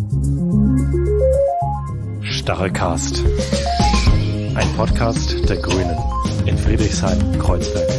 Stachelcast. Ein Podcast der Grünen in Friedrichshain-Kreuzberg.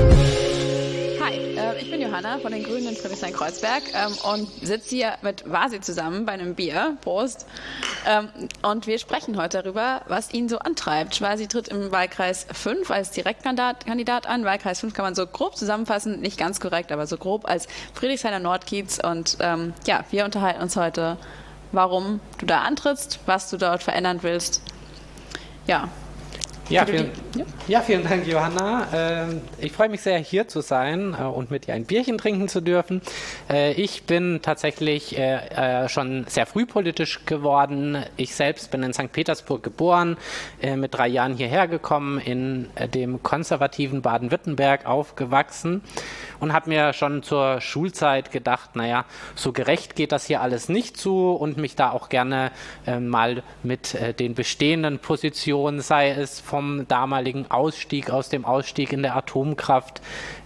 Hi, ich bin Johanna von den Grünen in Friedrichshain-Kreuzberg und sitze hier mit Vasi zusammen bei einem Bier. Prost. Und wir sprechen heute darüber, was ihn so antreibt. Vasi tritt im Wahlkreis 5 als Direktkandidat an. Wahlkreis 5 kann man so grob zusammenfassen, nicht ganz korrekt, aber so grob als Friedrichshainer Nordkiez. Und wir unterhalten uns heute, warum du da antrittst, was du dort verändern willst. Vielen Dank, Johanna. Ich freue mich sehr, hier zu sein und mit dir ein Bierchen trinken zu dürfen. Ich bin tatsächlich schon sehr früh politisch geworden. Ich selbst bin in St. Petersburg geboren, mit 3 Jahren hierher gekommen, in dem konservativen Baden-Württemberg aufgewachsen und habe mir schon zur Schulzeit gedacht, naja, so gerecht geht das hier alles nicht zu und mich da auch gerne mal mit den bestehenden Positionen, sei es vom damaligen Ausstieg aus dem Ausstieg in der Atomkraft,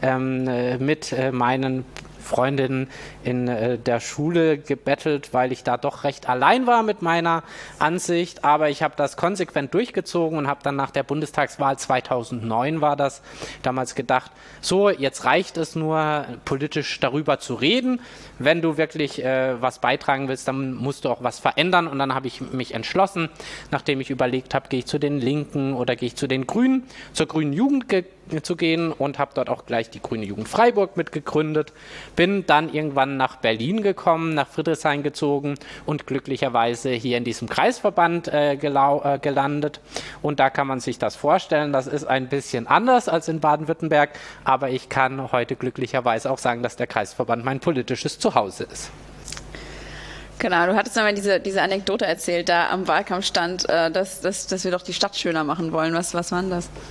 mit meinen Freundinnen in der Schule gebettelt, weil ich da doch recht allein war mit meiner Ansicht, aber ich habe das konsequent durchgezogen und habe dann nach der Bundestagswahl 2009 war das, damals gedacht, so, jetzt reicht es nur, politisch darüber zu reden. Wenn du wirklich was beitragen willst, dann musst du auch was verändern und dann habe ich mich entschlossen, nachdem ich überlegt habe, gehe ich zu den Linken oder gehe ich zu den Grünen, zur Grünen Jugend zu gehen und habe dort auch gleich die Grüne Jugend Freiburg mitgegründet, bin dann irgendwann nach Berlin gekommen, nach Friedrichshain gezogen und glücklicherweise hier in diesem Kreisverband gelandet und da kann man sich das vorstellen, das ist ein bisschen anders als in Baden-Württemberg, aber ich kann heute glücklicherweise auch sagen, dass der Kreisverband mein politisches Zuhause ist. Genau, du hattest einmal diese Anekdote erzählt, da am Wahlkampfstand, dass wir doch die Stadt schöner machen wollen. Was war denn das?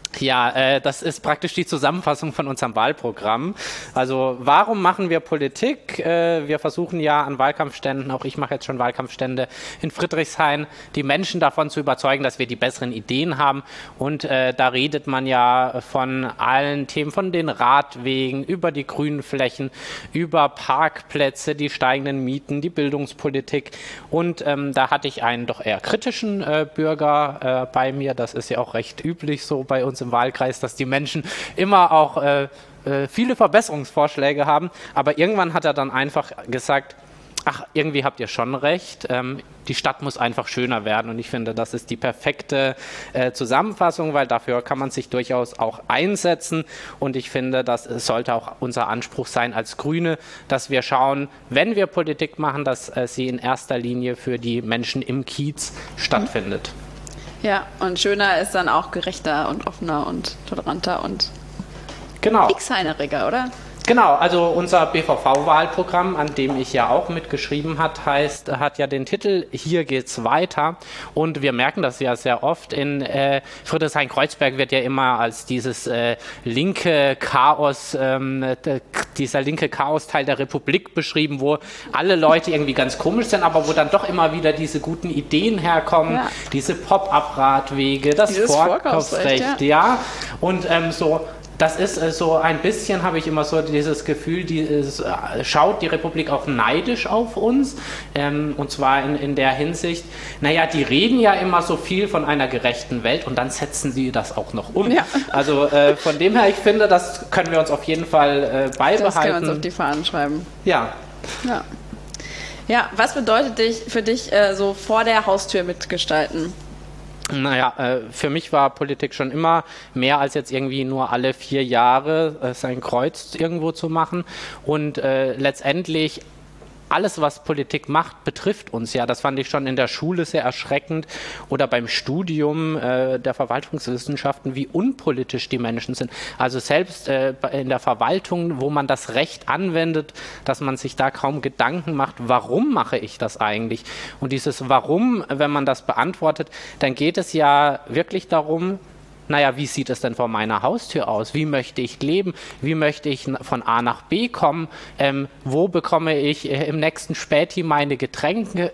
Ja, das ist praktisch die Zusammenfassung von unserem Wahlprogramm. Also warum machen wir Politik? Wir versuchen ja an Wahlkampfständen, auch ich mache jetzt schon Wahlkampfstände in Friedrichshain, die Menschen davon zu überzeugen, dass wir die besseren Ideen haben. Und da redet man ja von allen Themen, von den Radwegen, über die grünen Flächen, über Parkplätze, die steigenden Mieten, die Bildungspolitik. Und da hatte ich einen doch eher kritischen Bürger bei mir. Das ist ja auch recht üblich so bei uns im Wahlkreis, dass die Menschen immer auch viele Verbesserungsvorschläge haben. Aber irgendwann hat er dann einfach gesagt, ach, irgendwie habt ihr schon recht, die Stadt muss einfach schöner werden. Und ich finde, das ist die perfekte Zusammenfassung, weil dafür kann man sich durchaus auch einsetzen. Und ich finde, das sollte auch unser Anspruch sein als Grüne, dass wir schauen, wenn wir Politik machen, dass sie in erster Linie für die Menschen im Kiez stattfindet. Ja, und schöner ist dann auch gerechter und offener und toleranter und x-heineriger, oder? Genau, also unser BVV-Wahlprogramm, an dem ich ja auch mitgeschrieben hat ja den Titel Hier geht's weiter und wir merken das ja sehr oft in Friedrichshain-Kreuzberg wird ja immer als dieses linke Chaos, dieser linke Chaos-Teil der Republik beschrieben, wo alle Leute irgendwie ganz komisch sind, aber wo dann doch immer wieder diese guten Ideen herkommen, diese Pop-up-Radwege, das Vorkaufsrecht, ja, und so. Das ist so ein bisschen, habe ich immer so dieses Gefühl, schaut die Republik auch neidisch auf uns. Und zwar in der Hinsicht, naja, die reden ja immer so viel von einer gerechten Welt und dann setzen sie das auch noch um. Ja. Also von dem her, ich finde, das können wir uns auf jeden Fall beibehalten. Das können wir uns auf die Fahnen schreiben. Ja. Ja, was bedeutet für dich so vor der Haustür mitgestalten? Naja, für mich war Politik schon immer mehr als jetzt irgendwie nur alle 4 Jahre sein Kreuz irgendwo zu machen und letztendlich alles, was Politik macht, betrifft uns ja. Das fand ich schon in der Schule sehr erschreckend oder beim Studium der Verwaltungswissenschaften, wie unpolitisch die Menschen sind. Also selbst in der Verwaltung, wo man das Recht anwendet, dass man sich da kaum Gedanken macht, warum mache ich das eigentlich? Und dieses Warum, wenn man das beantwortet, dann geht es ja wirklich darum, naja, wie sieht es denn vor meiner Haustür aus? Wie möchte ich leben? Wie möchte ich von A nach B kommen? Wo bekomme ich im nächsten Späti meine Getränke?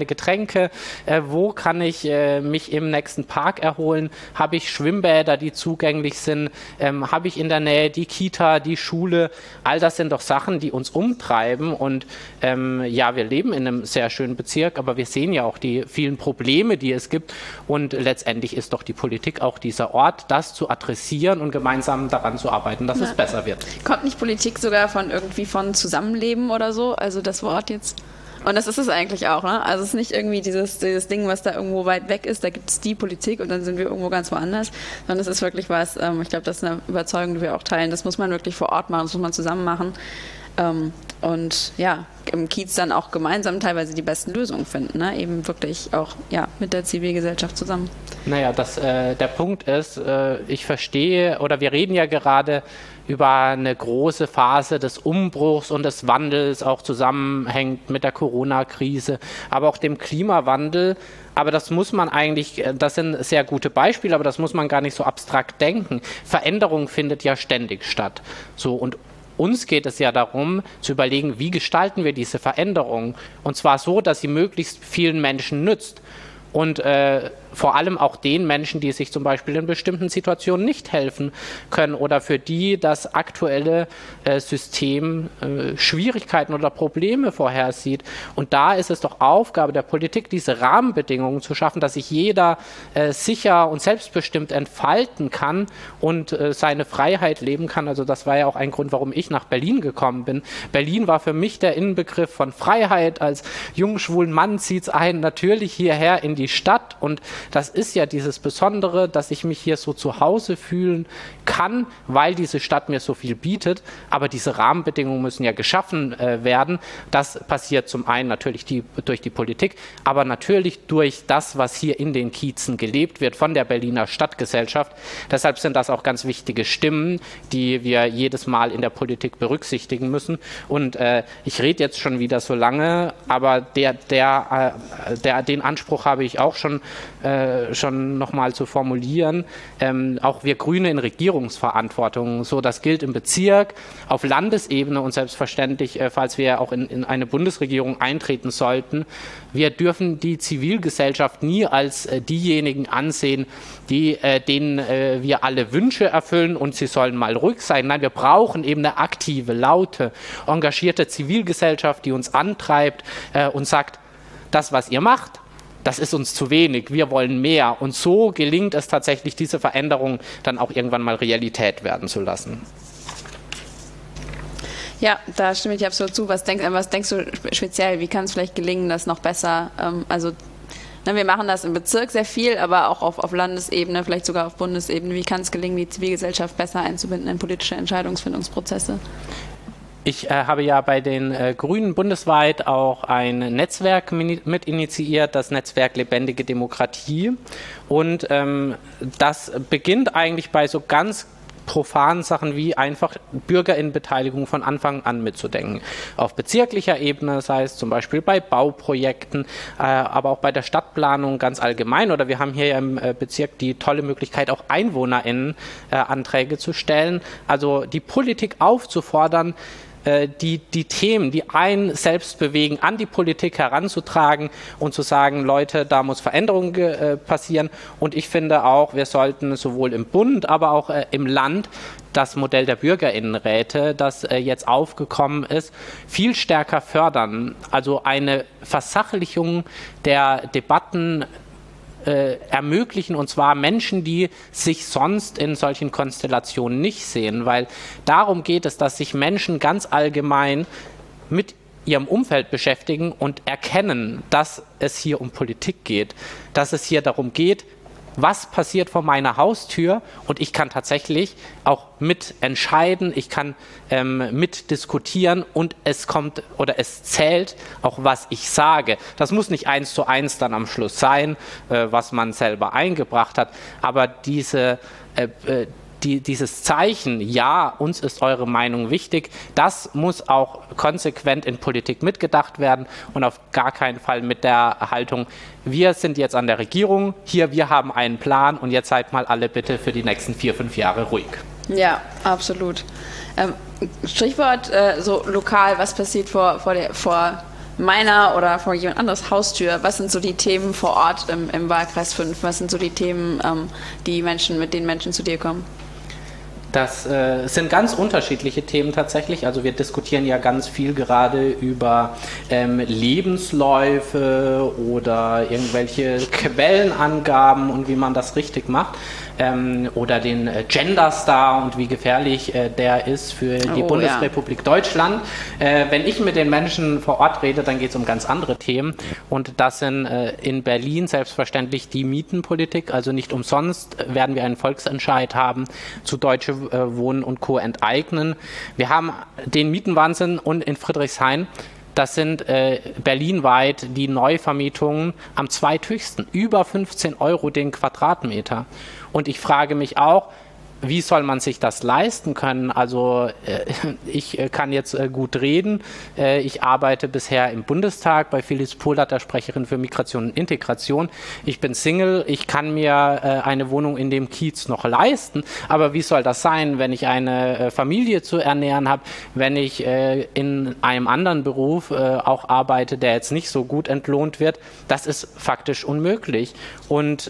Wo kann ich mich im nächsten Park erholen? Habe ich Schwimmbäder, die zugänglich sind? Habe ich in der Nähe die Kita, die Schule? All das sind doch Sachen, die uns umtreiben. Und ja, wir leben in einem sehr schönen Bezirk, aber wir sehen ja auch die vielen Probleme, die es gibt. Und letztendlich ist doch die Politik auch dieser Ort, das zu adressieren und gemeinsam daran zu arbeiten, dass es besser wird. Kommt nicht Politik sogar von Zusammenleben oder so? Also das Wort jetzt? Und das ist es eigentlich auch, ne? Also es ist nicht irgendwie dieses Ding, was da irgendwo weit weg ist, da gibt es die Politik und dann sind wir irgendwo ganz woanders, sondern es ist wirklich was, ich glaube, das ist eine Überzeugung, die wir auch teilen, das muss man wirklich vor Ort machen, das muss man zusammen machen. Und ja, im Kiez dann auch gemeinsam teilweise die besten Lösungen finden, ne? Eben wirklich auch mit der Zivilgesellschaft zusammen. Naja, der Punkt ist, ich verstehe, oder wir reden ja gerade über eine große Phase des Umbruchs und des Wandels, auch zusammenhängt mit der Corona-Krise, aber auch dem Klimawandel. Aber das muss man eigentlich, das sind sehr gute Beispiele, aber das muss man gar nicht so abstrakt denken. Veränderung findet ja ständig statt. So, und uns geht es ja darum, zu überlegen, wie gestalten wir diese Veränderung? Und zwar so, dass sie möglichst vielen Menschen nützt. Und vor allem auch den Menschen, die sich zum Beispiel in bestimmten Situationen nicht helfen können oder für die das aktuelle System Schwierigkeiten oder Probleme vorhersieht. Und da ist es doch Aufgabe der Politik, diese Rahmenbedingungen zu schaffen, dass sich jeder sicher und selbstbestimmt entfalten kann und seine Freiheit leben kann. Also das war ja auch ein Grund, warum ich nach Berlin gekommen bin. Berlin war für mich der Inbegriff von Freiheit. Als jungen schwulen Mann zieht es einen natürlich hierher in die Stadt, und das ist ja dieses Besondere, dass ich mich hier so zu Hause fühlen kann, weil diese Stadt mir so viel bietet, aber diese Rahmenbedingungen müssen ja geschaffen werden. Das passiert zum einen natürlich durch die Politik, aber natürlich durch das, was hier in den Kiezen gelebt wird von der Berliner Stadtgesellschaft. Deshalb sind das auch ganz wichtige Stimmen, die wir jedes Mal in der Politik berücksichtigen müssen. Und ich rede jetzt schon wieder so lange, aber den Anspruch habe ich auch schon nochmal zu formulieren. Auch wir Grüne in Regierungsverantwortung, so das gilt im Bezirk, auf Landesebene und selbstverständlich, falls wir auch in eine Bundesregierung eintreten sollten. Wir dürfen die Zivilgesellschaft nie als diejenigen ansehen, denen wir alle Wünsche erfüllen und sie sollen mal ruhig sein. Nein, wir brauchen eben eine aktive, laute, engagierte Zivilgesellschaft, die uns antreibt und sagt, das, was ihr macht, das ist uns zu wenig, wir wollen mehr. Und so gelingt es tatsächlich, diese Veränderung dann auch irgendwann mal Realität werden zu lassen. Ja, da stimme ich absolut zu. Was denkst du speziell, wie kann es vielleicht gelingen, das noch besser, wir machen das im Bezirk sehr viel, aber auch auf Landesebene, vielleicht sogar auf Bundesebene. Wie kann es gelingen, die Zivilgesellschaft besser einzubinden in politische Entscheidungsfindungsprozesse? Ich habe ja bei den Grünen bundesweit auch ein Netzwerk mit initiiert, das Netzwerk Lebendige Demokratie. Und das beginnt eigentlich bei so ganz profanen Sachen wie einfach BürgerInnenbeteiligung von Anfang an mitzudenken. Auf bezirklicher Ebene, sei es zum Beispiel bei Bauprojekten, aber auch bei der Stadtplanung ganz allgemein. Oder wir haben hier im Bezirk die tolle Möglichkeit, auch EinwohnerInnen-Anträge zu stellen. Also die Politik aufzufordern, die Themen, die einen selbst bewegen, an die Politik heranzutragen und zu sagen, Leute, da muss Veränderung passieren. Und ich finde auch, wir sollten sowohl im Bund, aber auch im Land das Modell der BürgerInnenräte, das jetzt aufgekommen ist, viel stärker fördern. Also eine Versachlichung der Debatten ermöglichen, und zwar Menschen, die sich sonst in solchen Konstellationen nicht sehen, weil darum geht es, dass sich Menschen ganz allgemein mit ihrem Umfeld beschäftigen und erkennen, dass es hier um Politik geht, dass es hier darum geht, was passiert vor meiner Haustür, und ich kann tatsächlich auch mitentscheiden, ich kann mitdiskutieren, und es zählt auch, was ich sage. Das muss nicht 1:1 dann am Schluss sein, was man selber eingebracht hat, aber dieses Zeichen, ja, uns ist eure Meinung wichtig, das muss auch konsequent in Politik mitgedacht werden und auf gar keinen Fall mit der Haltung, wir sind jetzt an der Regierung, hier, wir haben einen Plan und jetzt seid mal alle bitte für die nächsten 4-5 Jahre ruhig. Ja, absolut. Stichwort so lokal, was passiert vor meiner oder vor jemand anderes Haustür? Was sind so die Themen vor Ort im Wahlkreis 5? Was sind so die Themen, mit denen Menschen zu dir kommen? Das sind ganz unterschiedliche Themen tatsächlich. Also wir diskutieren ja ganz viel gerade über Lebensläufe oder irgendwelche Quellenangaben und wie man das richtig macht. Oder den Gender Star und wie gefährlich der ist für die Bundesrepublik Deutschland. Wenn ich mit den Menschen vor Ort rede, dann geht es um ganz andere Themen. Und das sind in Berlin selbstverständlich die Mietenpolitik. Also nicht umsonst werden wir einen Volksentscheid haben zu Deutsche Wohnen und Co. enteignen. Wir haben den Mietenwahnsinn und in Friedrichshain, das sind berlinweit die Neuvermietungen am zweithöchsten, über 15 € den Quadratmeter. Und ich frage mich auch, wie soll man sich das leisten können? Also ich kann jetzt gut reden. Ich arbeite bisher im Bundestag bei Phyllis Pohlert, der Sprecherin für Migration und Integration. Ich bin Single. Ich kann mir eine Wohnung in dem Kiez noch leisten. Aber wie soll das sein, wenn ich eine Familie zu ernähren habe, wenn ich in einem anderen Beruf auch arbeite, der jetzt nicht so gut entlohnt wird? Das ist faktisch unmöglich. Und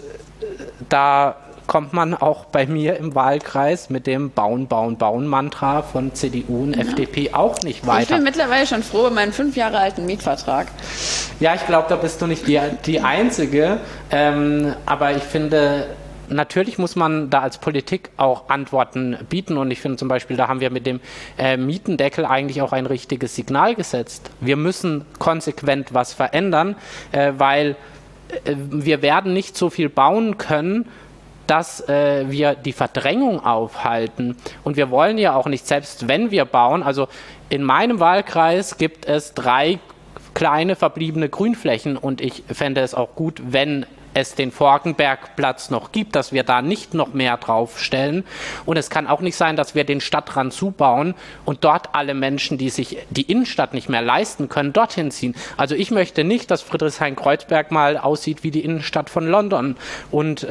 da kommt man auch bei mir im Wahlkreis mit dem Bauen, Bauen, Bauen-Mantra von CDU und FDP auch nicht weiter. Ich bin mittlerweile schon froh über meinen 5 Jahre alten Mietvertrag. Ja, ich glaube, da bist du nicht die Einzige. Aber ich finde, natürlich muss man da als Politik auch Antworten bieten. Und ich finde zum Beispiel, da haben wir mit dem Mietendeckel eigentlich auch ein richtiges Signal gesetzt. Wir müssen konsequent was verändern, weil wir werden nicht so viel bauen können, dass wir die Verdrängung aufhalten. Und wir wollen ja auch nicht, selbst wenn wir bauen, also in meinem Wahlkreis gibt es 3 kleine verbliebene Grünflächen und ich fände es auch gut, wenn es den Forkenbergplatz noch gibt, dass wir da nicht noch mehr draufstellen. Und es kann auch nicht sein, dass wir den Stadtrand zubauen und dort alle Menschen, die sich die Innenstadt nicht mehr leisten können, dorthin ziehen. Also ich möchte nicht, dass Friedrichshain-Kreuzberg mal aussieht wie die Innenstadt von London. Und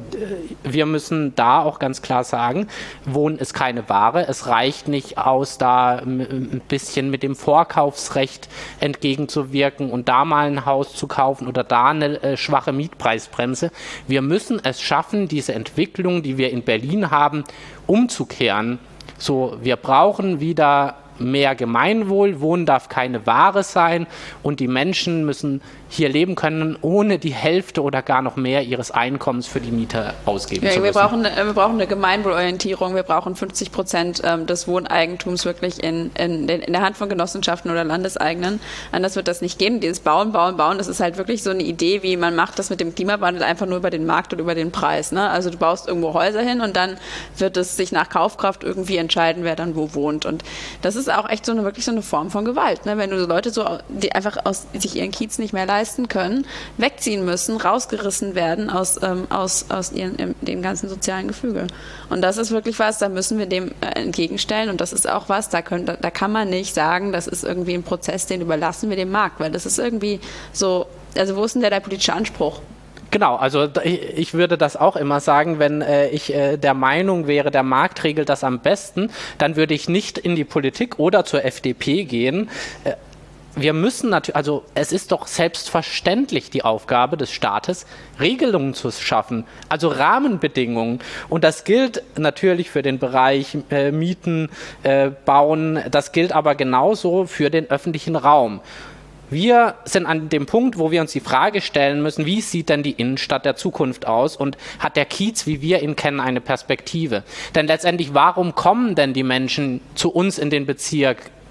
wir müssen da auch ganz klar sagen, Wohnen ist keine Ware. Es reicht nicht aus, da ein bisschen mit dem Vorkaufsrecht entgegenzuwirken und da mal ein Haus zu kaufen oder da eine schwache Mietpreisbremse. Wir müssen es schaffen, diese Entwicklung, die wir in Berlin haben, umzukehren. So, wir brauchen wieder mehr Gemeinwohl, Wohnen darf keine Ware sein und die Menschen müssen hier leben können, ohne die Hälfte oder gar noch mehr ihres Einkommens für die Miete ausgeben zu müssen. Wir brauchen eine Gemeinwohlorientierung, wir brauchen 50% des Wohneigentums wirklich in der Hand von Genossenschaften oder Landeseigenen. Anders wird das nicht gehen. Dieses Bauen, das ist halt wirklich so eine Idee, wie man macht das mit dem Klimawandel einfach nur über den Markt und über den Preis. Ne? Also du baust irgendwo Häuser hin und dann wird es sich nach Kaufkraft irgendwie entscheiden, wer dann wo wohnt. Und das ist auch echt wirklich so eine Form von Gewalt. Ne? Wenn du so Leute die einfach sich ihren Kiez nicht mehr leisten können, wegziehen müssen, rausgerissen werden aus dem ganzen sozialen Gefüge. Und das ist wirklich was, da müssen wir dem entgegenstellen und das ist auch was, da kann man nicht sagen, das ist irgendwie ein Prozess, den überlassen wir dem Markt, weil das ist irgendwie so, also wo ist denn der politische Anspruch? Genau, also ich würde das auch immer sagen, wenn ich der Meinung wäre, der Markt regelt das am besten, dann würde ich nicht in die Politik oder zur FDP gehen. Wir müssen natürlich, also es ist doch selbstverständlich die Aufgabe des Staates, Regelungen zu schaffen, also Rahmenbedingungen. Und das gilt natürlich für den Bereich Mieten, Bauen, das gilt aber genauso für den öffentlichen Raum. Wir sind an dem Punkt, wo wir uns die Frage stellen müssen, wie sieht denn die Innenstadt der Zukunft aus und hat der Kiez, wie wir ihn kennen, eine Perspektive? Denn letztendlich, warum kommen denn die Menschen zu uns in den Bezirk?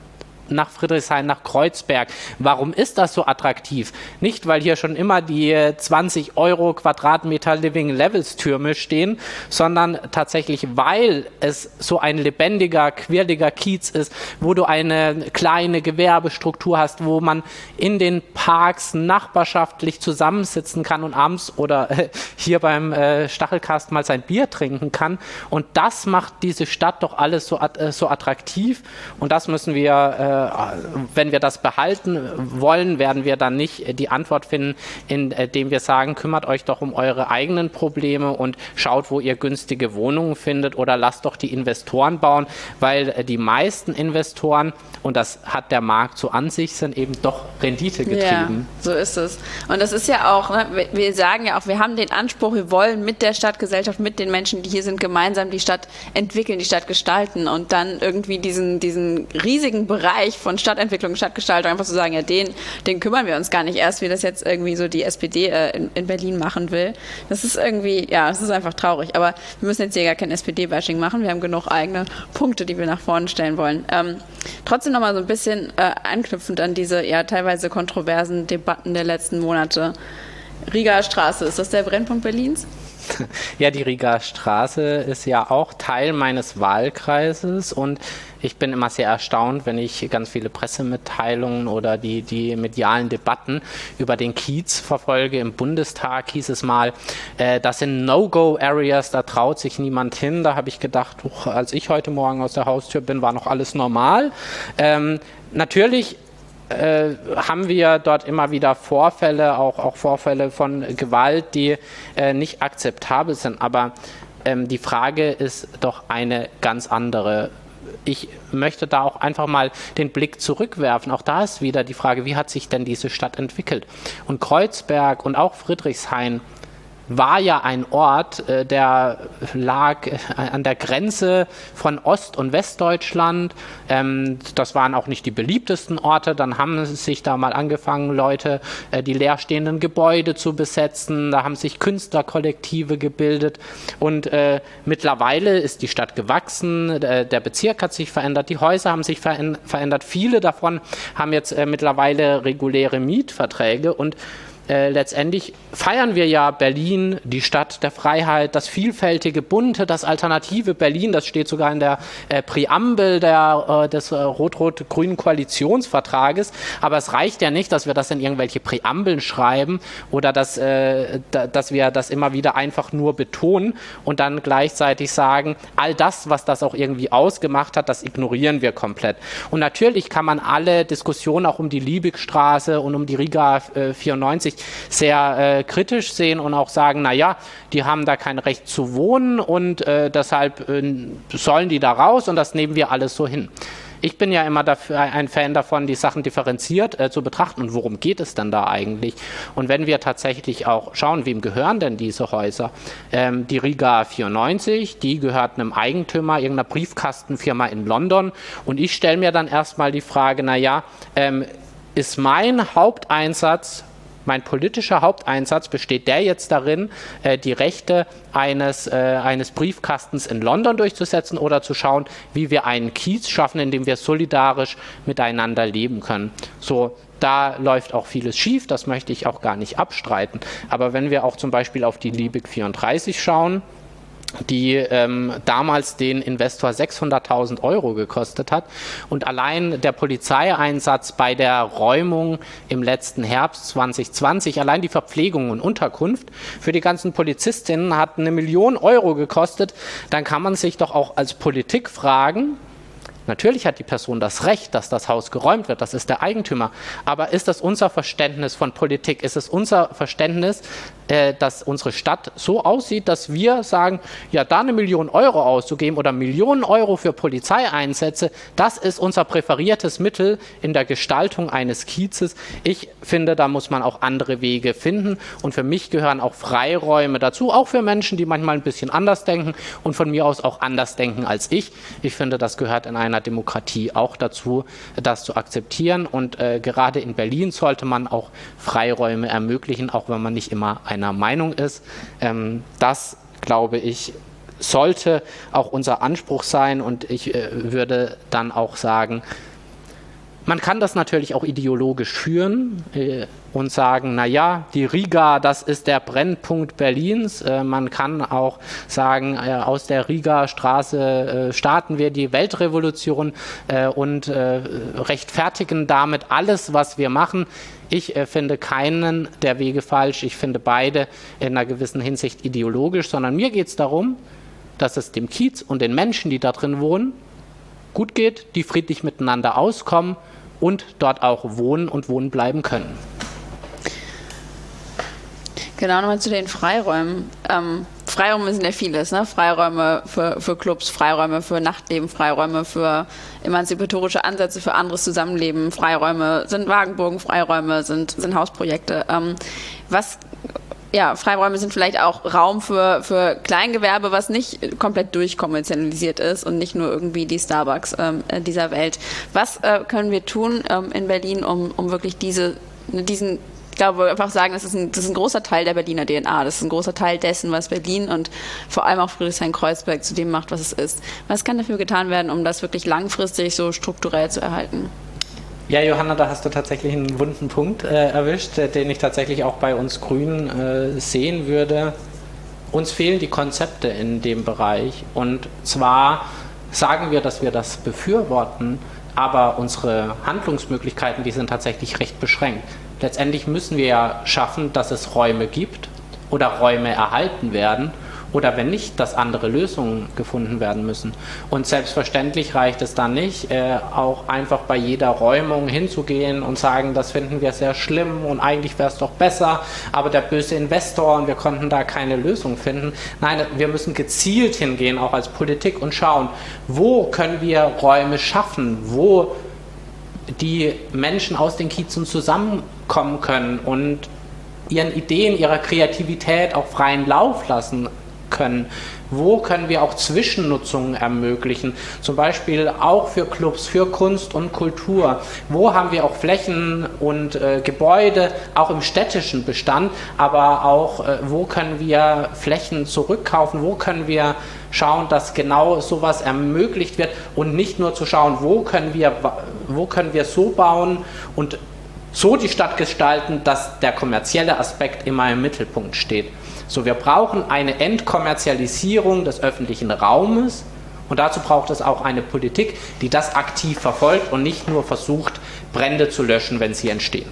nach Friedrichshain, nach Kreuzberg. Warum ist das so attraktiv? Nicht, weil hier schon immer die 20 Euro Quadratmeter Living Levels Türme stehen, sondern tatsächlich, weil es so ein lebendiger, quirliger Kiez ist, wo du eine kleine Gewerbestruktur hast, wo man in den Parks nachbarschaftlich zusammensitzen kann und abends oder hier beim Stachelkast mal sein Bier trinken kann. Und das macht diese Stadt doch alles so attraktiv. Und das müssen wir wenn wir das behalten wollen, werden wir dann nicht die Antwort finden, indem wir sagen, kümmert euch doch um eure eigenen Probleme und schaut, wo ihr günstige Wohnungen findet oder lasst doch die Investoren bauen, weil die meisten Investoren, und das hat der Markt so an sich, sind eben doch renditegetrieben. Ja, so ist es. Und das ist ja auch, ne, wir sagen ja auch, wir haben den Anspruch, wir wollen mit der Stadtgesellschaft, mit den Menschen, die hier sind, gemeinsam die Stadt entwickeln, die Stadt gestalten und dann irgendwie diesen riesigen Bereich von Stadtentwicklung, Stadtgestaltung einfach zu sagen, ja, den kümmern wir uns gar nicht erst, wie das jetzt irgendwie so die SPD in Berlin machen will. Das ist irgendwie, ja, es ist einfach traurig. Aber wir müssen jetzt hier gar kein SPD-Bashing machen. Wir haben genug eigene Punkte, die wir nach vorne stellen wollen. Trotzdem nochmal so ein bisschen anknüpfend an diese ja teilweise kontroversen Debatten der letzten Monate. Rigaer Straße, ist das der Brennpunkt Berlins? Ja, die Rigaer Straße ist ja auch Teil meines Wahlkreises und ich bin immer sehr erstaunt, wenn ich ganz viele Pressemitteilungen oder die medialen Debatten über den Kiez verfolge. Im Bundestag hieß es mal, das sind No-Go-Areas, da traut sich niemand hin. Da habe ich gedacht, als ich heute Morgen aus der Haustür bin, war noch alles normal. Natürlich haben wir dort immer wieder Vorfälle, auch Vorfälle von Gewalt, die nicht akzeptabel sind. Aber die Frage ist doch eine ganz andere. Ich möchte da auch einfach mal den Blick zurückwerfen. Auch da ist wieder die Frage, wie hat sich denn diese Stadt entwickelt? Und Kreuzberg und auch Friedrichshain war ja ein Ort, der lag an der Grenze von Ost- und Westdeutschland. Das waren auch nicht die beliebtesten Orte. Dann haben sich da mal angefangen, Leute die leerstehenden Gebäude zu besetzen. Da haben sich Künstlerkollektive gebildet. Und mittlerweile ist die Stadt gewachsen. Der Bezirk hat sich verändert. Die Häuser haben sich verändert. Viele davon haben jetzt mittlerweile reguläre Mietverträge. Und letztendlich feiern wir ja Berlin, die Stadt der Freiheit, das vielfältige, bunte, das alternative Berlin, das steht sogar in der Präambel des rot-rot-grünen Koalitionsvertrages, aber es reicht ja nicht, dass wir das in irgendwelche Präambeln schreiben oder dass wir das immer wieder einfach nur betonen und dann gleichzeitig sagen, all das, was das auch irgendwie ausgemacht hat, das ignorieren wir komplett. Und natürlich kann man alle Diskussionen auch um die Liebigstraße und um die Rigaer 94 sehr kritisch sehen und auch sagen, naja, die haben da kein Recht zu wohnen und deshalb sollen die da raus und das nehmen wir alles so hin. Ich bin ja immer dafür ein Fan davon, die Sachen differenziert zu betrachten. Und worum geht es denn da eigentlich? Und wenn wir tatsächlich auch schauen, wem gehören denn diese Häuser? Die Rigaer 94, die gehört einem Eigentümer, irgendeiner Briefkastenfirma in London. Und ich stelle mir dann erstmal die Frage, naja, ist mein politischer Haupteinsatz, besteht der jetzt darin, die Rechte eines Briefkastens in London durchzusetzen oder zu schauen, wie wir einen Kiez schaffen, in dem wir solidarisch miteinander leben können. So, da läuft auch vieles schief, das möchte ich auch gar nicht abstreiten. Aber wenn wir auch zum Beispiel auf die Liebig 34 schauen, die damals den Investor 600.000 € gekostet hat. Und allein der Polizeieinsatz bei der Räumung im letzten Herbst 2020, allein die Verpflegung und Unterkunft für die ganzen Polizistinnen hat 1 Million € gekostet. Dann kann man sich doch auch als Politik fragen, natürlich hat die Person das Recht, dass das Haus geräumt wird, das ist der Eigentümer. Aber ist das unser Verständnis von Politik? Ist es unser Verständnis, dass unsere Stadt so aussieht, dass wir sagen, ja, da 1 Million € auszugeben oder Millionen € für Polizeieinsätze, das ist unser präferiertes Mittel in der Gestaltung eines Kiezes. Ich finde, da muss man auch andere Wege finden. Und für mich gehören auch Freiräume dazu, auch für Menschen, die manchmal ein bisschen anders denken und von mir aus auch anders denken als ich. Ich finde, das gehört in einer Demokratie auch dazu, das zu akzeptieren. Und gerade in Berlin sollte man auch Freiräume ermöglichen, auch wenn man nicht immer einer Meinung ist. Das, glaube ich, sollte auch unser Anspruch sein. Und ich würde dann auch sagen, Man kann das natürlich auch ideologisch führen und sagen, naja, die Riga, das ist der Brennpunkt Berlins. Man kann auch sagen, aus der Riga-Straße starten wir die Weltrevolution und rechtfertigen damit alles, was wir machen. Ich finde keinen der Wege falsch. Ich finde beide in einer gewissen Hinsicht ideologisch, sondern mir geht es darum, dass es dem Kiez und den Menschen, die da drin wohnen, gut geht, die friedlich miteinander auskommen und dort auch wohnen und wohnen bleiben können. Genau, nochmal zu den Freiräumen. Freiräume sind ja vieles, ne? Freiräume für Clubs, Freiräume für Nachtleben, Freiräume für emanzipatorische Ansätze für anderes Zusammenleben, Freiräume sind Wagenburgen, Freiräume sind Hausprojekte. Freiräume sind vielleicht auch Raum für Kleingewerbe, was nicht komplett durchkommerzialisiert ist und nicht nur irgendwie die Starbucks dieser Welt. Was können wir tun in Berlin, um wirklich diesen, ich glaube, einfach sagen, das ist ein großer Teil der Berliner DNA. Das ist ein großer Teil dessen, was Berlin und vor allem auch Friedrichshain-Kreuzberg zu dem macht, was es ist. Was kann dafür getan werden, um das wirklich langfristig so strukturell zu erhalten? Ja, Johanna, da hast du tatsächlich einen wunden Punkt erwischt, den ich tatsächlich auch bei uns Grünen sehen würde. Uns fehlen die Konzepte in dem Bereich. Und zwar sagen wir, dass wir das befürworten, aber unsere Handlungsmöglichkeiten, die sind tatsächlich recht beschränkt. Letztendlich müssen wir ja schaffen, dass es Räume gibt oder Räume erhalten werden. Oder wenn nicht, dass andere Lösungen gefunden werden müssen. Und selbstverständlich reicht es dann nicht, auch einfach bei jeder Räumung hinzugehen und sagen, das finden wir sehr schlimm und eigentlich wäre es doch besser, aber der böse Investor und wir konnten da keine Lösung finden. Nein, wir müssen gezielt hingehen, auch als Politik, und schauen, wo können wir Räume schaffen, wo die Menschen aus den Kiezen zusammenkommen können und ihren Ideen, ihrer Kreativität auch freien Lauf lassen können. Wo können wir auch Zwischennutzungen ermöglichen, zum Beispiel auch für Clubs, für Kunst und Kultur? Wo haben wir auch Flächen und Gebäude, auch im städtischen Bestand, aber auch wo können wir Flächen zurückkaufen, wo können wir schauen, dass genau sowas ermöglicht wird und nicht nur zu schauen, wo können wir so bauen und so die Stadt gestalten, dass der kommerzielle Aspekt immer im Mittelpunkt steht. So, wir brauchen eine Entkommerzialisierung des öffentlichen Raumes und dazu braucht es auch eine Politik, die das aktiv verfolgt und nicht nur versucht, Brände zu löschen, wenn sie entstehen.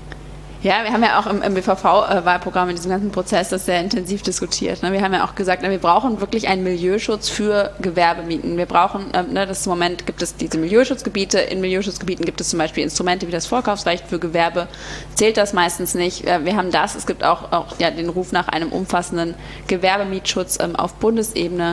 Ja, wir haben ja auch im BVV-Wahlprogramm in diesem ganzen Prozess das sehr intensiv diskutiert. Wir haben ja auch gesagt, wir brauchen wirklich einen Milieuschutz für Gewerbemieten. Wir brauchen, im Moment gibt es diese Milieuschutzgebiete. In Milieuschutzgebieten gibt es zum Beispiel Instrumente wie das Vorkaufsrecht für Gewerbe. Zählt das meistens nicht. Wir haben das. Es gibt auch den Ruf nach einem umfassenden Gewerbemietschutz auf Bundesebene.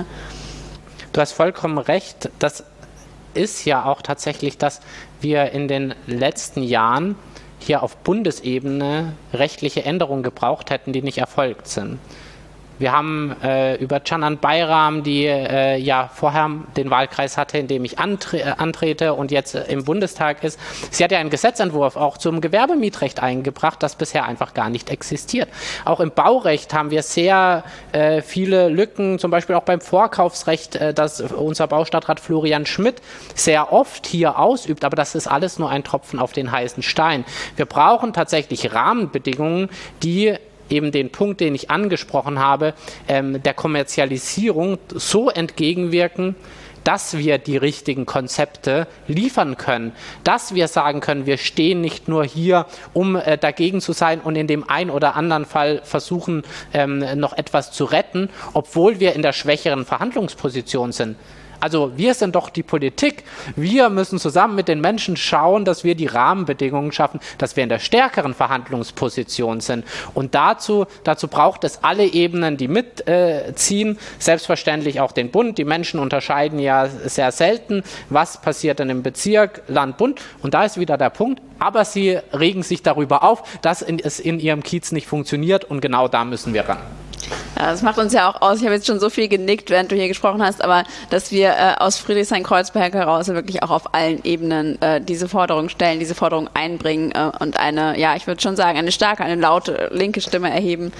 Du hast vollkommen recht. Das ist ja auch tatsächlich, dass wir in den letzten Jahren hier auf Bundesebene rechtliche Änderungen gebraucht hätten, die nicht erfolgt sind. Wir haben über Canan Bayram, die vorher den Wahlkreis hatte, in dem ich antrete und jetzt im Bundestag ist. Sie hat ja einen Gesetzentwurf auch zum Gewerbemietrecht eingebracht, das bisher einfach gar nicht existiert. Auch im Baurecht haben wir sehr viele Lücken, zum Beispiel auch beim Vorkaufsrecht, das unser Baustadtrat Florian Schmidt sehr oft hier ausübt, aber das ist alles nur ein Tropfen auf den heißen Stein. Wir brauchen tatsächlich Rahmenbedingungen, die eben den Punkt, den ich angesprochen habe, der Kommerzialisierung so entgegenwirken, dass wir die richtigen Konzepte liefern können, dass wir sagen können, wir stehen nicht nur hier, um dagegen zu sein und in dem einen oder anderen Fall versuchen, noch etwas zu retten, obwohl wir in der schwächeren Verhandlungsposition sind. Also wir sind doch die Politik. Wir müssen zusammen mit den Menschen schauen, dass wir die Rahmenbedingungen schaffen, dass wir in der stärkeren Verhandlungsposition sind. Und dazu braucht es alle Ebenen, die mitziehen. Selbstverständlich auch den Bund. Die Menschen unterscheiden ja sehr selten, was passiert denn im Bezirk, Land, Bund. Und da ist wieder der Punkt. Aber sie regen sich darüber auf, dass es in ihrem Kiez nicht funktioniert. Und genau da müssen wir ran. Ja, das macht uns ja auch aus, ich habe jetzt schon so viel genickt, während du hier gesprochen hast, aber dass wir aus Friedrichshain-Kreuzberg heraus wirklich auch auf allen Ebenen diese Forderung stellen, diese Forderung einbringen und eine, ich würde schon sagen, eine starke, eine laute linke Stimme erheben.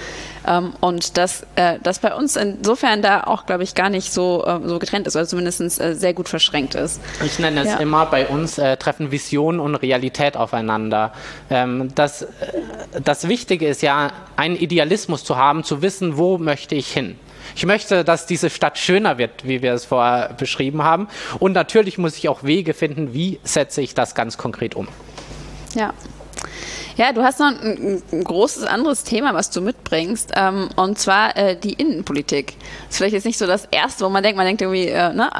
Und dass bei uns insofern da auch, glaube ich, gar nicht so getrennt ist, oder zumindest sehr gut verschränkt ist. Ich nenne es immer, bei uns treffen Vision und Realität aufeinander. Das Wichtige ist ja, einen Idealismus zu haben, zu wissen, wo möchte ich hin. Ich möchte, dass diese Stadt schöner wird, wie wir es vorher beschrieben haben. Und natürlich muss ich auch Wege finden, wie setze ich das ganz konkret um. Ja. Ja, du hast noch ein großes anderes Thema, was du mitbringst, und zwar die Innenpolitik. Das ist vielleicht jetzt nicht so das Erste, wo man denkt irgendwie,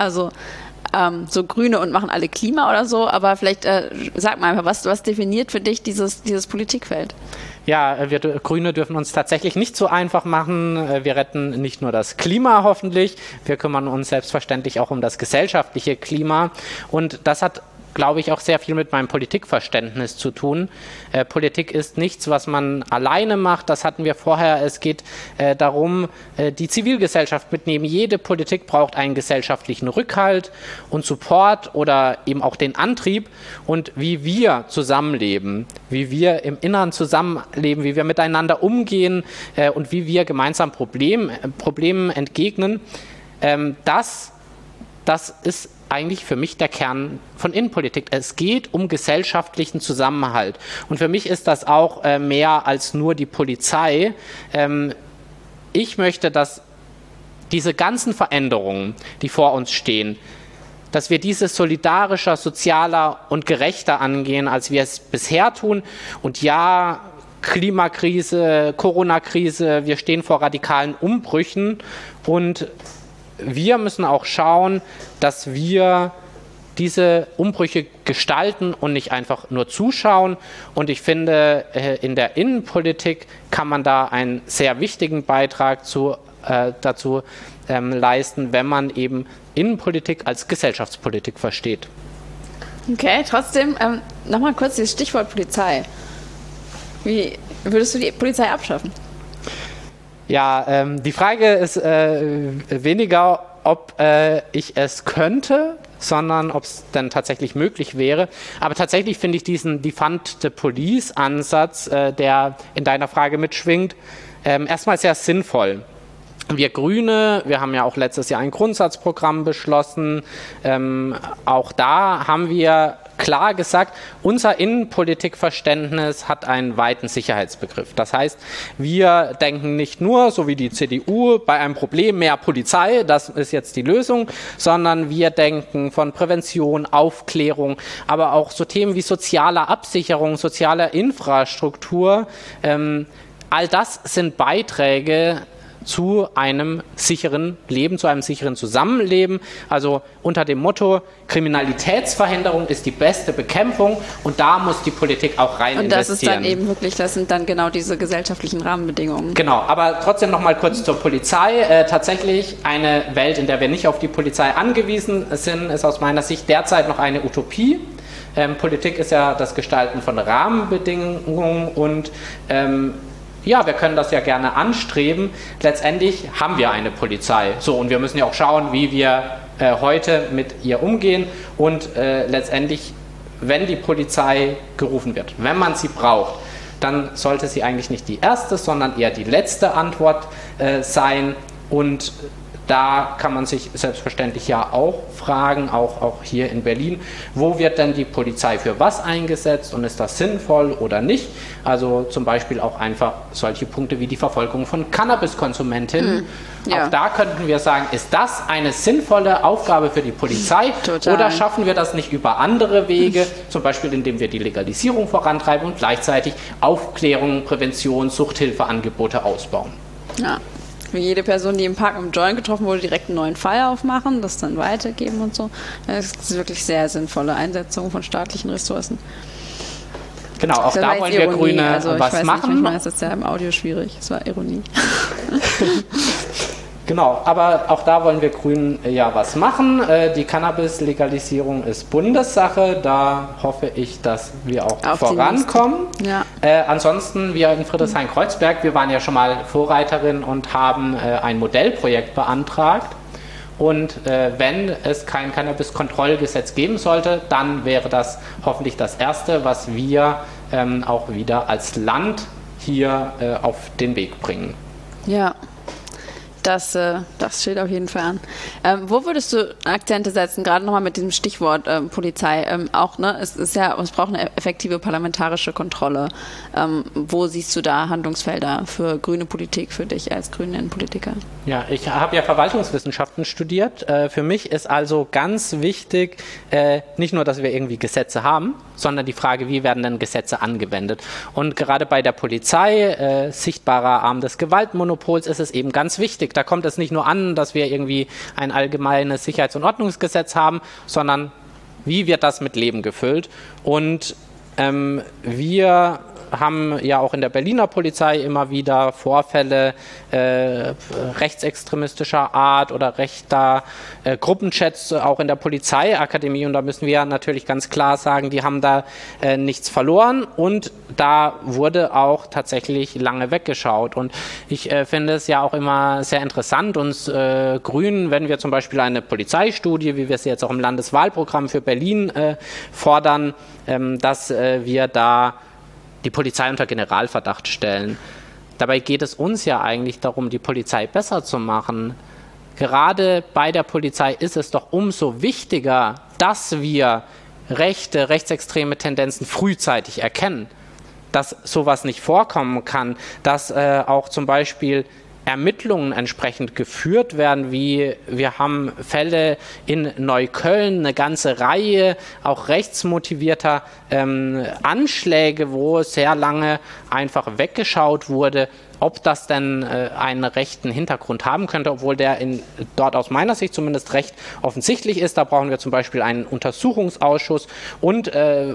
so Grüne und machen alle Klima oder so, aber vielleicht sag mal einfach, was definiert für dich dieses Politikfeld? Ja, wir Grüne dürfen uns tatsächlich nicht so einfach machen. Wir retten nicht nur das Klima hoffentlich, wir kümmern uns selbstverständlich auch um das gesellschaftliche Klima. Und das hat, glaube ich, auch sehr viel mit meinem Politikverständnis zu tun. Politik ist nichts, was man alleine macht. Das hatten wir vorher. Es geht darum, die Zivilgesellschaft mitnehmen. Jede Politik braucht einen gesellschaftlichen Rückhalt und Support oder eben auch den Antrieb. Und wie wir zusammenleben, wie wir im Inneren zusammenleben, wie wir miteinander umgehen und wie wir gemeinsam Problemen entgegnen, das ist eigentlich für mich der Kern von Innenpolitik. Es geht um gesellschaftlichen Zusammenhalt. Und für mich ist das auch mehr als nur die Polizei. Ich möchte, dass diese ganzen Veränderungen, die vor uns stehen, dass wir diese solidarischer, sozialer und gerechter angehen, als wir es bisher tun. Und ja, Klimakrise, Corona-Krise, wir stehen vor radikalen Umbrüchen und wir müssen auch schauen, dass wir diese Umbrüche gestalten und nicht einfach nur zuschauen. Und ich finde, in der Innenpolitik kann man da einen sehr wichtigen Beitrag dazu leisten, wenn man eben Innenpolitik als Gesellschaftspolitik versteht. Okay, trotzdem nochmal kurz das Stichwort Polizei. Wie würdest du die Polizei abschaffen? Ja, die Frage ist weniger, ob ich es könnte, sondern ob es dann tatsächlich möglich wäre. Aber tatsächlich finde ich diesen Defund the Police-Ansatz, der in deiner Frage mitschwingt, erstmal sehr sinnvoll. Wir Grüne, wir haben ja auch letztes Jahr ein Grundsatzprogramm beschlossen. Auch da haben wir klar gesagt, unser Innenpolitikverständnis hat einen weiten Sicherheitsbegriff. Das heißt, wir denken nicht nur, so wie die CDU, bei einem Problem mehr Polizei, das ist jetzt die Lösung, sondern wir denken von Prävention, Aufklärung, aber auch so Themen wie soziale Absicherung, soziale Infrastruktur. All das sind Beiträge zu einem sicheren Leben, zu einem sicheren Zusammenleben. Also unter dem Motto, Kriminalitätsverhinderung ist die beste Bekämpfung und da muss die Politik auch rein investieren. Und das ist dann eben wirklich, das sind dann genau diese gesellschaftlichen Rahmenbedingungen. Genau, aber trotzdem noch mal kurz zur Polizei. Tatsächlich eine Welt, in der wir nicht auf die Polizei angewiesen sind, ist aus meiner Sicht derzeit noch eine Utopie. Politik ist ja das Gestalten von Rahmenbedingungen und ja, wir können das ja gerne anstreben. Letztendlich haben wir eine Polizei. So, und wir müssen ja auch schauen, wie wir heute mit ihr umgehen. Und letztendlich, wenn die Polizei gerufen wird, wenn man sie braucht, dann sollte sie eigentlich nicht die erste, sondern eher die letzte Antwort sein. Und da kann man sich selbstverständlich ja auch fragen, auch hier in Berlin, wo wird denn die Polizei für was eingesetzt und ist das sinnvoll oder nicht? Also zum Beispiel auch einfach solche Punkte wie die Verfolgung von Cannabiskonsumentinnen. Ja. Auch da könnten wir sagen, ist das eine sinnvolle Aufgabe für die Polizei? Total. Oder schaffen wir das nicht über andere Wege, zum Beispiel indem wir die Legalisierung vorantreiben und gleichzeitig Aufklärung, Prävention, Suchthilfeangebote ausbauen? Ja. Für jede Person, die im Park mit dem Joint getroffen wurde, direkt einen neuen Fall aufmachen, das dann weitergeben und so. Das ist wirklich sehr sinnvolle Einsetzung von staatlichen Ressourcen. Genau, auch das da wollen wir Ironie. Grüne also, was machen. Manchmal ist das ja im Audio schwierig. Das war Ironie. Genau, aber auch da wollen wir Grünen ja was machen. Die Cannabis-Legalisierung ist Bundessache. Da hoffe ich, dass wir auch vorankommen. Ja. Ansonsten, wir in Friedrichshain-Kreuzberg, wir waren ja schon mal Vorreiterin und haben ein Modellprojekt beantragt. Und wenn es kein Cannabis-Kontrollgesetz geben sollte, dann wäre das hoffentlich das Erste, was wir auch wieder als Land hier auf den Weg bringen. Ja. Das steht auf jeden Fall an. Wo würdest du Akzente setzen, gerade nochmal mit diesem Stichwort Polizei? Auch, ne, es braucht eine effektive parlamentarische Kontrolle. Wo siehst du da Handlungsfelder für grüne Politik, für dich als grünen Politiker? Ja, ich habe ja Verwaltungswissenschaften studiert. Für mich ist also ganz wichtig, nicht nur, dass wir irgendwie Gesetze haben, sondern die Frage, wie werden denn Gesetze angewendet? Und gerade bei der Polizei, sichtbarer Arm des Gewaltmonopols, ist es eben ganz wichtig. Da kommt es nicht nur an, dass wir irgendwie ein allgemeines Sicherheits- und Ordnungsgesetz haben, sondern wie wird das mit Leben gefüllt? Und wir haben ja auch in der Berliner Polizei immer wieder Vorfälle rechtsextremistischer Art oder rechter Gruppenchats auch in der Polizeiakademie, und da müssen wir natürlich ganz klar sagen, die haben da nichts verloren, und da wurde auch tatsächlich lange weggeschaut. Und ich finde es ja auch immer sehr interessant, uns Grünen, wenn wir zum Beispiel eine Polizeistudie, wie wir sie jetzt auch im Landeswahlprogramm für Berlin fordern, dass wir da die Polizei unter Generalverdacht stellen. Dabei geht es uns ja eigentlich darum, die Polizei besser zu machen. Gerade bei der Polizei ist es doch umso wichtiger, dass wir rechtsextreme Tendenzen frühzeitig erkennen, dass sowas nicht vorkommen kann, dass auch zum Beispiel Ermittlungen entsprechend geführt werden, wie wir haben Fälle in Neukölln, eine ganze Reihe auch rechtsmotivierter Anschläge, wo sehr lange einfach weggeschaut wurde, ob das denn einen rechten Hintergrund haben könnte, obwohl der dort aus meiner Sicht zumindest recht offensichtlich ist. Da brauchen wir zum Beispiel einen Untersuchungsausschuss, und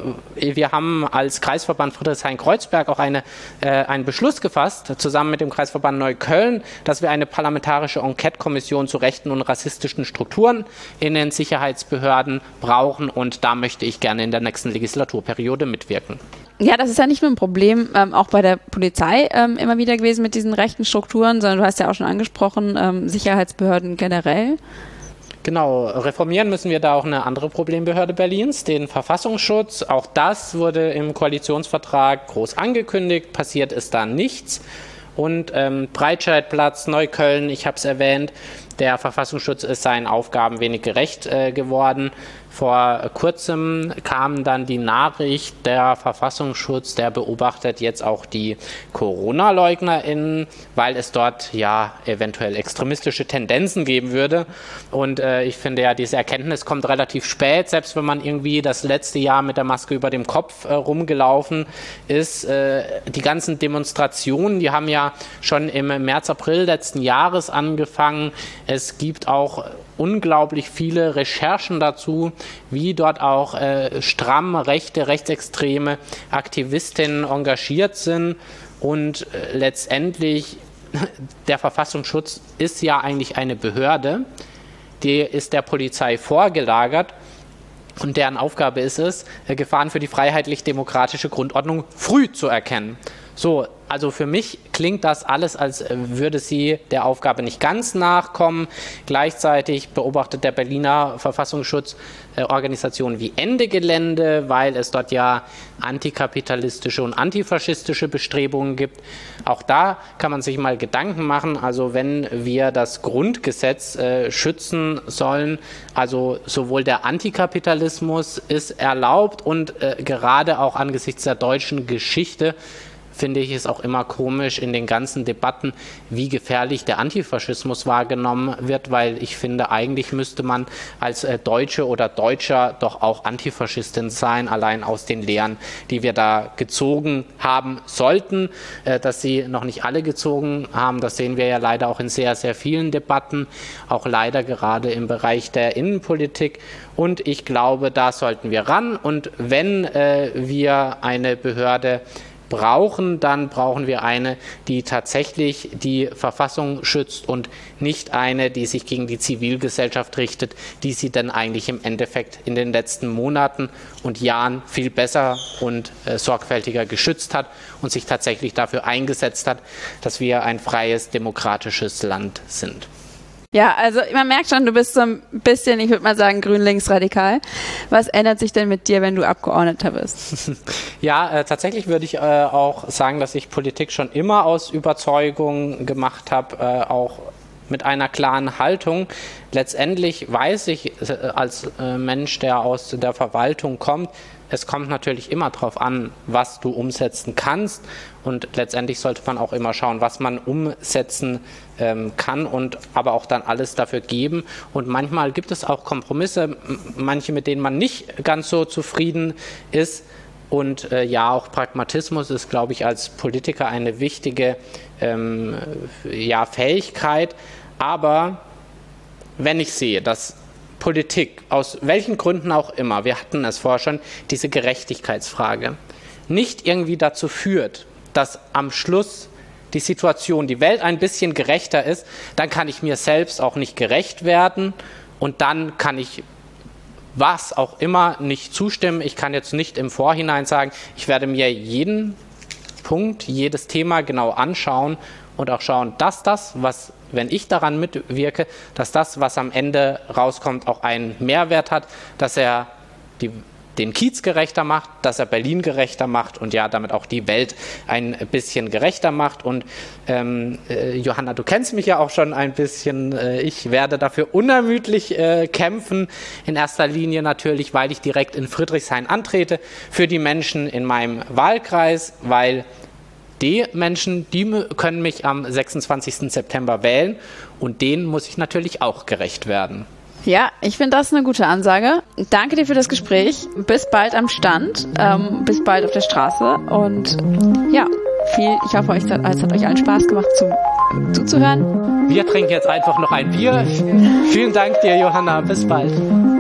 wir haben als Kreisverband Friedrichshain-Kreuzberg auch einen Beschluss gefasst, zusammen mit dem Kreisverband Neukölln, dass wir eine parlamentarische Enquete-Kommission zu rechten und rassistischen Strukturen in den Sicherheitsbehörden brauchen, und da möchte ich gerne in der nächsten Legislaturperiode mitwirken. Ja, das ist ja nicht nur ein Problem, auch bei der Polizei immer wieder gewesen mit diesen rechten Strukturen, sondern du hast ja auch schon angesprochen, Sicherheitsbehörden generell. Genau, reformieren müssen wir da auch eine andere Problembehörde Berlins, den Verfassungsschutz. Auch das wurde im Koalitionsvertrag groß angekündigt, passiert ist da nichts. Und Breitscheidplatz, Neukölln, ich habe es erwähnt, der Verfassungsschutz ist seinen Aufgaben wenig gerecht geworden. Vor kurzem kam dann die Nachricht, der Verfassungsschutz, der beobachtet jetzt auch die Corona-LeugnerInnen, weil es dort ja eventuell extremistische Tendenzen geben würde. Und ich finde ja, diese Erkenntnis kommt relativ spät, selbst wenn man irgendwie das letzte Jahr mit der Maske über dem Kopf rumgelaufen ist. Die ganzen Demonstrationen, die haben ja schon im März, April letzten Jahres angefangen. Es gibt auch unglaublich viele Recherchen dazu, wie dort auch stramm rechte, rechtsextreme Aktivistinnen engagiert sind, und letztendlich der Verfassungsschutz ist ja eigentlich eine Behörde, die ist der Polizei vorgelagert, und deren Aufgabe ist es, Gefahren für die freiheitlich-demokratische Grundordnung früh zu erkennen. So, also für mich klingt das alles, als würde sie der Aufgabe nicht ganz nachkommen. Gleichzeitig beobachtet der Berliner Verfassungsschutz Organisationen wie Ende Gelände, weil es dort ja antikapitalistische und antifaschistische Bestrebungen gibt. Auch da kann man sich mal Gedanken machen, also wenn wir das Grundgesetz schützen sollen, also sowohl der Antikapitalismus ist erlaubt, und gerade auch angesichts der deutschen Geschichte finde ich es auch immer komisch in den ganzen Debatten, wie gefährlich der Antifaschismus wahrgenommen wird, weil ich finde, eigentlich müsste man als Deutsche oder Deutscher doch auch Antifaschistin sein, allein aus den Lehren, die wir da gezogen haben sollten. Dass sie noch nicht alle gezogen haben, das sehen wir ja leider auch in sehr, sehr vielen Debatten, auch leider gerade im Bereich der Innenpolitik. Und ich glaube, da sollten wir ran. Und wenn wir eine Behörde brauchen, dann brauchen wir eine, die tatsächlich die Verfassung schützt und nicht eine, die sich gegen die Zivilgesellschaft richtet, die sie dann eigentlich im Endeffekt in den letzten Monaten und Jahren viel besser und sorgfältiger geschützt hat und sich tatsächlich dafür eingesetzt hat, dass wir ein freies, demokratisches Land sind. Ja, also man merkt schon, du bist so ein bisschen, ich würde mal sagen, grün-links-radikal. Was ändert sich denn mit dir, wenn du Abgeordneter bist? Ja, tatsächlich würde ich auch sagen, dass ich Politik schon immer aus Überzeugung gemacht habe, auch mit einer klaren Haltung. Letztendlich weiß ich als Mensch, der aus der Verwaltung kommt, es kommt natürlich immer darauf an, was du umsetzen kannst, und letztendlich sollte man auch immer schauen, was man umsetzen kann, und aber auch dann alles dafür geben. Und manchmal gibt es auch Kompromisse, manche, mit denen man nicht ganz so zufrieden ist. Und auch Pragmatismus ist, glaube ich, als Politiker eine wichtige Fähigkeit. Aber wenn ich sehe, dass Politik, aus welchen Gründen auch immer, wir hatten es vorher schon, diese Gerechtigkeitsfrage, nicht irgendwie dazu führt, dass am Schluss die Situation, die Welt ein bisschen gerechter ist, dann kann ich mir selbst auch nicht gerecht werden, und dann kann ich was auch immer nicht zustimmen. Ich kann jetzt nicht im Vorhinein sagen, ich werde mir jeden Punkt, jedes Thema genau anschauen und auch schauen, dass das, was, wenn ich daran mitwirke, dass das, was am Ende rauskommt, auch einen Mehrwert hat, dass er den Kiez gerechter macht, dass er Berlin gerechter macht und ja, damit auch die Welt ein bisschen gerechter macht. Und Johanna, du kennst mich ja auch schon ein bisschen. Ich werde dafür unermüdlich kämpfen. In erster Linie natürlich, weil ich direkt in Friedrichshain antrete, für die Menschen in meinem Wahlkreis, weil die Menschen, die können mich am 26. September wählen, und denen muss ich natürlich auch gerecht werden. Ja, ich finde das eine gute Ansage. Danke dir für das Gespräch. Bis bald am Stand, bis bald auf der Straße, und ja, ich hoffe, es hat euch allen Spaß gemacht zuzuhören. Wir trinken jetzt einfach noch ein Bier. Vielen Dank dir, Johanna. Bis bald.